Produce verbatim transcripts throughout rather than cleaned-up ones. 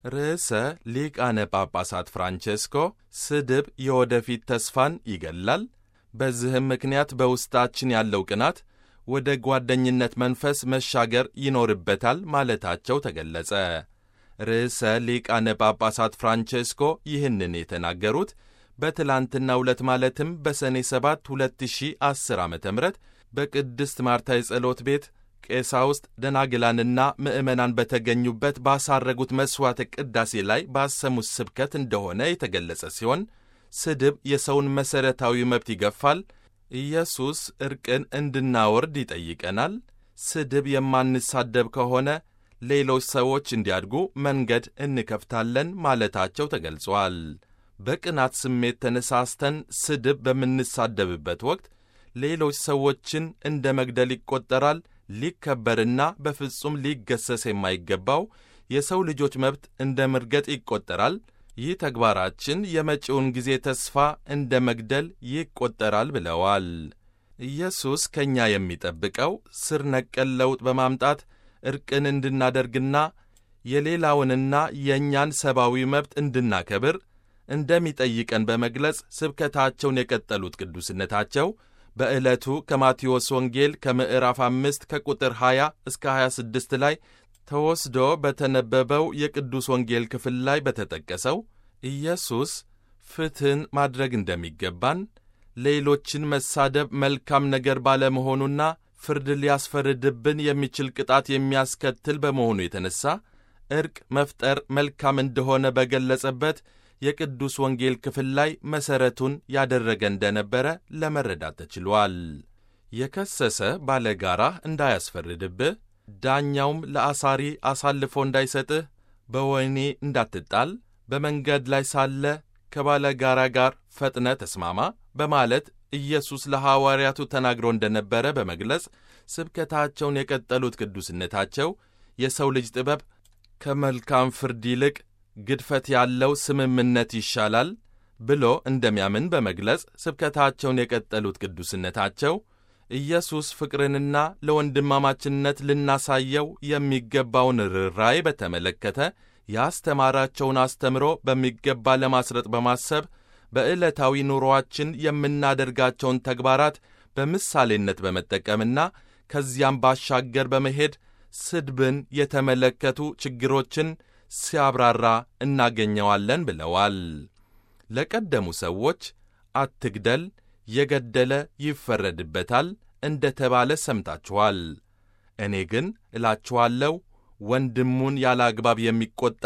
ርዕሰ ሊቃነ ጳጳሳት ፍራንቼስኮ ስድብ የወደፊት ተስፋን ይገላል፣ በዚህም ምክንያት በውስጣችን ያለው ቅናት ወደ ጓደኝነት መንፈስ መሻገር ይኖርበታል ማለታቸው ተገለጸ። ርዕሰ ሊቃነ ጳጳሳት ፍራንቼስኮ ይህንን የተናገሩት በትላንትናው ዕለት ማለትም በሰኔ ሰባት ሁለት ሺህ አስር ዓመተ ምህረት በቅድስት ማርታ የጸሎት ቤት ቀሳውስት ደናግላንና ምዕመናን በተገኙበት ባሳረጉት መሥዋዕተ ቅዳሴ ላይ ባሰሙት ስብከት እንደሆነ የተገለጸ ሲሆን ስድብ የሰውን መሠረታዊ መብት ይገፋል፣ ኢየሱስ ዕርቅን እንድናወርድ ይጠይቀናል፣ ስድብ የማንሳደብ ከሆነ ሌሎች ሰዎች እንዲያድጉ መንገድ እንከፍታለን ማለታቸው ተገልጿል። በቅናት ስሜት ተነሳስተን ስድብ በምንሳደብበት ወቅት ሌሎች ሰዎችን እንደ መግደል ይቆጠራል። ሊከበርና በፍጹም ሊገሰስ የማይገባው የሰው ልጆች መብት እንደ መርገጥ ይቆጠራል። ይህ ተግባራችን የመጪውን ጊዜ ተስፋ እንደ መግደል ይቆጠራል ብለዋል። ኢየሱስ ከእኛ የሚጠብቀው ስር ነቀል ለውጥ በማምጣት ዕርቅን እንድናደርግና የሌላውንና የእኛን ሰብአዊ መብት እንድናከብር እንደሚጠይቀን በመግለጽ ስብከታቸውን የቀጠሉት ቅዱስነታቸው በዕለቱ ከማቴዎስ ወንጌል ከምዕራፍ አምስት ከቁጥር ሀያ እስከ ሀያ ስድስት ላይ ተወስዶ በተነበበው የቅዱስ ወንጌል ክፍል ላይ በተጠቀሰው ኢየሱስ ፍትሕን ማድረግ እንደሚገባን፣ ሌሎችን መሳደብ መልካም ነገር ባለመሆኑና ፍርድ ሊያስፈርድብን የሚችል ቅጣት የሚያስከትል በመሆኑ የተነሣ ዕርቅ መፍጠር መልካም እንደሆነ በገለጸበት የቅዱስ ወንጌል ክፍል ላይ መሠረቱን ያደረገ እንደነበረ ለመረዳት ተችሏል። የከሰሰ ባለጋራህ እንዳያስፈርድብህ፣ ዳኛውም ለአሳሪ አሳልፎ እንዳይሰጥህ፣ በወህኒ እንዳትጣል፣ በመንገድ ላይ ሳለ ከባለጋራ ጋር ፈጥነ ተስማማ በማለት ኢየሱስ ለሐዋርያቱ ተናግሮ እንደነበረ በመግለጽ ስብከታቸውን የቀጠሉት ቅዱስነታቸው የሰው ልጅ ጥበብ ከመልካም ፍርድ ይልቅ ግድፈት ያለው ስምምነት ይሻላል ብሎ እንደሚያምን በመግለጽ ስብከታቸውን የቀጠሉት ቅዱስነታቸው ኢየሱስ ፍቅርንና ለወንድማማችነት ልናሳየው የሚገባውን ርኅራኄ በተመለከተ ያስተማራቸውን አስተምሮ በሚገባ ለማስረጥ በማሰብ በዕለታዊ ኑሮአችን የምናደርጋቸውን ተግባራት በምሳሌነት በመጠቀምና ከዚያም ባሻገር በመሄድ ስድብን የተመለከቱ ችግሮችን ሲያብራራ እናገኘዋለን ብለዋል። ለቀደሙ ሰዎች አትግደል፣ የገደለ ይፈረድበታል እንደ ተባለ ሰምታችኋል። እኔ ግን እላችኋለሁ ወንድሙን ያለ አግባብ የሚቈጣ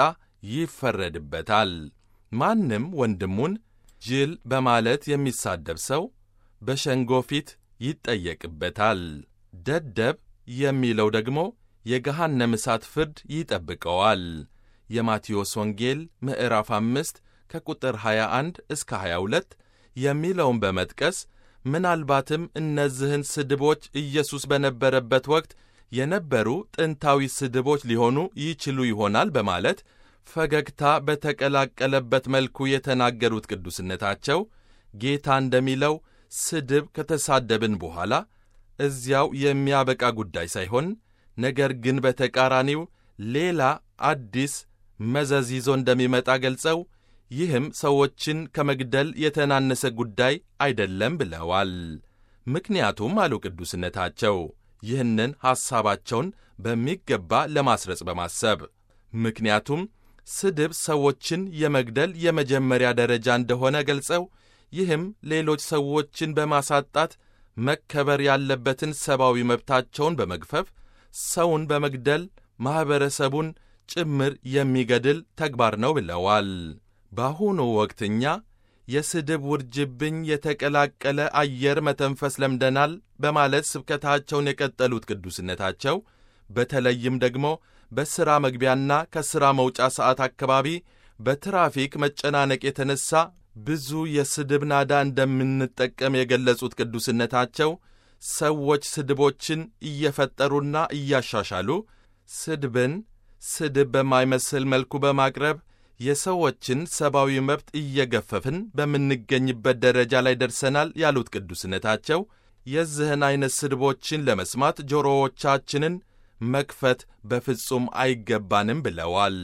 ይፈረድበታል። ማንም ወንድሙን ጅል በማለት የሚሳደብ ሰው በሸንጎ ፊት ይጠየቅበታል። ደደብ የሚለው ደግሞ የገሃነመ እሳት ፍርድ ይጠብቀዋል። የማቴዎስ ወንጌል ምዕራፍ አምስት ከቁጥር ሀያ አንድ እስከ ሀያ ሁለት የሚለውን በመጥቀስ ምናልባትም እነዚህን ስድቦች ኢየሱስ በነበረበት ወቅት የነበሩ ጥንታዊ ስድቦች ሊሆኑ ይችሉ ይሆናል በማለት ፈገግታ በተቀላቀለበት መልኩ የተናገሩት ቅዱስነታቸው ጌታ እንደሚለው ስድብ ከተሳደብን በኋላ እዚያው የሚያበቃ ጉዳይ ሳይሆን ነገር ግን በተቃራኒው ሌላ አዲስ መዘዝ ይዞ እንደሚመጣ ገልጸው ይህም ሰዎችን ከመግደል የተናነሰ ጉዳይ አይደለም ብለዋል። ምክንያቱም አሉ ቅዱስነታቸው ይህንን ሐሳባቸውን በሚገባ ለማስረጽ በማሰብ ምክንያቱም ስድብ ሰዎችን የመግደል የመጀመሪያ ደረጃ እንደሆነ ገልጸው ይህም ሌሎች ሰዎችን በማሳጣት መከበር ያለበትን ሰብአዊ መብታቸውን በመግፈፍ ሰውን በመግደል ማኅበረሰቡን ጭምር የሚገድል ተግባር ነው ብለዋል። በአሁኑ ወቅት እኛ የስድብ ውርጅብኝ የተቀላቀለ አየር መተንፈስ ለምደናል በማለት ስብከታቸውን የቀጠሉት ቅዱስነታቸው በተለይም ደግሞ በሥራ መግቢያና ከሥራ መውጫ ሰዓት አካባቢ በትራፊክ መጨናነቅ የተነሣ ብዙ የስድብ ናዳ እንደምንጠቀም የገለጹት ቅዱስነታቸው ሰዎች ስድቦችን እየፈጠሩና እያሻሻሉ ስድብን ስድብ በማይመስል መልኩ በማቅረብ የሰዎችን ሰብአዊ መብት እየገፈፍን በምንገኝበት ደረጃ ላይ ደርሰናል ያሉት ቅዱስነታቸው የዚህን ዐይነት ስድቦችን ለመስማት ጆሮዎቻችንን መክፈት በፍጹም አይገባንም ብለዋል።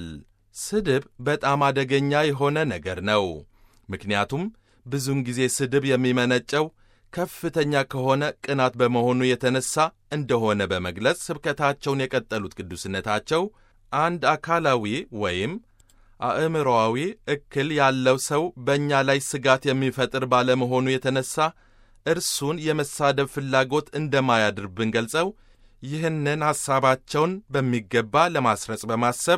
ስድብ በጣም አደገኛ የሆነ ነገር ነው። ምክንያቱም ብዙውን ጊዜ ስድብ የሚመነጨው ከፍተኛ ከሆነ ቅናት በመሆኑ የተነሳ እንደሆነ በመግለጽ ስብከታቸውን የቀጠሉት ቅዱስነታቸው አንድ አካላዊ ወይም አእምሮአዊ እክል ያለው ሰው በእኛ ላይ ስጋት የሚፈጥር ባለመሆኑ የተነሳ እርሱን የመሳደብ ፍላጎት እንደማያድርብን ገልጸው ይህንን ሐሳባቸውን በሚገባ ለማስረጽ በማሰብ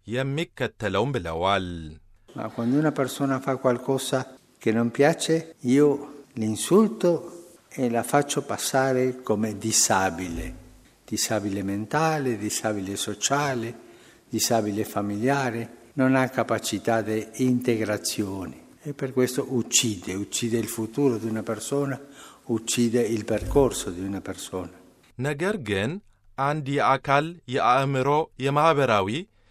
የሚከተለውን ብለዋል። Ma quando una persona fa qualcosa che non piace, io l'insulto e la faccio passare come disabile, disabile mentale, disabile sociale, disabile familiare, non ha capacità di integrazione e per questo uccide, uccide il futuro di una persona, uccide il percorso di una persona. ነገር ግን አንድ የአካል የአእምሮ የማህበራዊ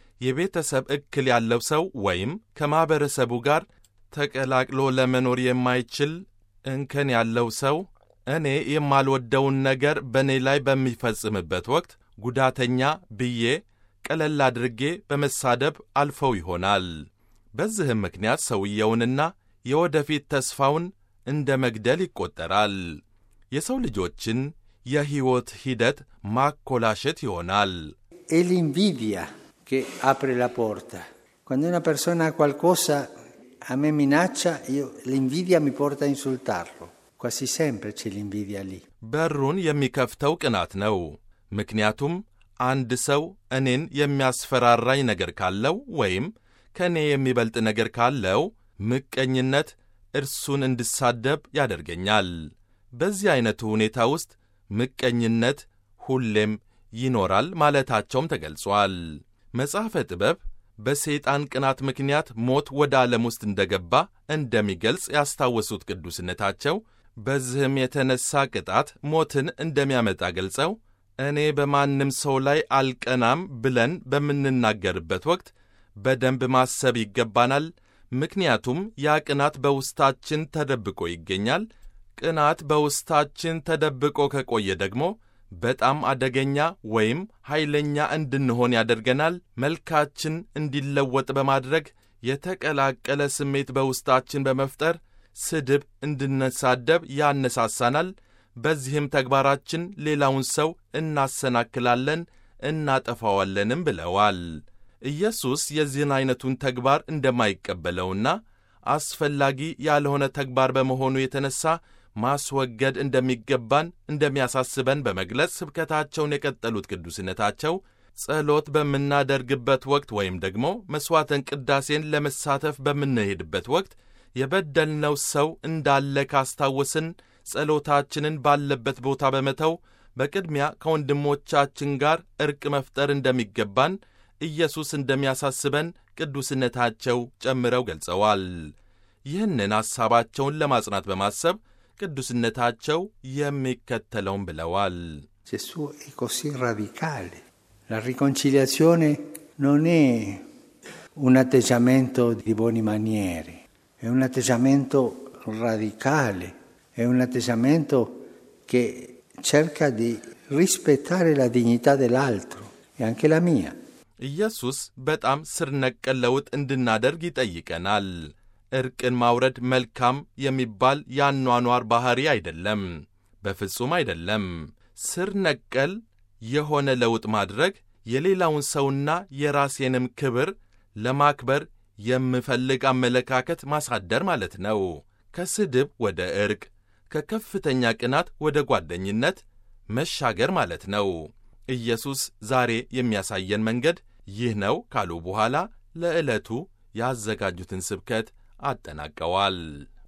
የቤተሰብ እክል ያለው ሰው ወይም ከማህበረሰቡ ጋር ተቀላቅሎ ለመኖር የማይችል እንከን ያለው ሰው እኔ የማልወደውን ነገር በእኔ ላይ በሚፈጽምበት ወቅት ጉዳተኛ ብዬ ቀለል አድርጌ በመሳደብ አልፈው ይሆናል። በዚህም ምክንያት ሰውየውንና የወደፊት ተስፋውን እንደ መግደል ይቆጠራል። የሰው ልጆችን የሕይወት ሂደት ማኮላሸት ይሆናል። È l'invidia che apre la porta. Quando una persona ha qualcosa a me minaccia, io, l'invidia mi porta a insultarlo. Quasi sempre c'è l'invidia lì. በሩን የሚከፍተው ቅናት ነው። ምክንያቱም አንድ ሰው እኔን የሚያስፈራራኝ ነገር ካለው ወይም ከእኔ የሚበልጥ ነገር ካለው ምቀኝነት እርሱን እንድሳደብ ያደርገኛል። በዚህ አይነቱ ሁኔታ ውስጥ ምቀኝነት ሁሌም ይኖራል ማለታቸውም ተገልጿል። መጽሐፈ ጥበብ በሰይጣን ቅናት ምክንያት ሞት ወደ ዓለም ውስጥ እንደገባ እንደሚገልጽ ያስታወሱት ቅዱስነታቸው በዚህም የተነሳ ቅጣት ሞትን እንደሚያመጣ ገልጸው እኔ በማንም ሰው ላይ አልቀናም ብለን በምንናገርበት ወቅት በደንብ ማሰብ ይገባናል። ምክንያቱም ያ ቅናት በውስጣችን ተደብቆ ይገኛል። ቅናት በውስጣችን ተደብቆ ከቆየ ደግሞ በጣም አደገኛ ወይም ኃይለኛ እንድንሆን ያደርገናል። መልካችን እንዲለወጥ በማድረግ የተቀላቀለ ስሜት በውስጣችን በመፍጠር ስድብ እንድንሳደብ ያነሳሳናል። በዚህም ተግባራችን ሌላውን ሰው እናሰናክላለን፣ እናጠፋዋለንም ብለዋል። ኢየሱስ የዚህን አይነቱን ተግባር እንደማይቀበለውና አስፈላጊ ያልሆነ ተግባር በመሆኑ የተነሳ ማስወገድ እንደሚገባን እንደሚያሳስበን በመግለጽ ስብከታቸውን የቀጠሉት ቅዱስነታቸው ጸሎት በምናደርግበት ወቅት ወይም ደግሞ መሥዋዕተን ቅዳሴን ለመሳተፍ በምንሄድበት ወቅት የበደልነው ሰው እንዳለ ካስታወስን ጸሎታችንን ባለበት ቦታ በመተው በቅድሚያ ከወንድሞቻችን ጋር ዕርቅ መፍጠር እንደሚገባን ኢየሱስ እንደሚያሳስበን ቅዱስነታቸው ጨምረው ገልጸዋል። ይህንን ሐሳባቸውን ለማጽናት በማሰብ ቅዱስነታቸው የሚከተለውን ብለዋል። Gesù è così radicale. La riconciliazione non è un atteggiamento di buone maniere, è un atteggiamento radicale, è un atteggiamento che cerca di rispettare la dignità dell'altro e anche la mia. ኢየሱስ በጣም ስር ነቀል ለውጥ እንድናደርግ ይጠይቀናል። ዕርቅን ማውረድ መልካም የሚባል የአኗኗር ባሕሪ አይደለም፣ በፍጹም አይደለም። ስር ነቀል የሆነ ለውጥ ማድረግ የሌላውን ሰውና የራሴንም ክብር ለማክበር የምፈልግ አመለካከት ማሳደር ማለት ነው። ከስድብ ወደ ዕርቅ፣ ከከፍተኛ ቅናት ወደ ጓደኝነት መሻገር ማለት ነው። ኢየሱስ ዛሬ የሚያሳየን መንገድ ይህ ነው ካሉ በኋላ ለዕለቱ ያዘጋጁትን ስብከት አጠናቀዋል።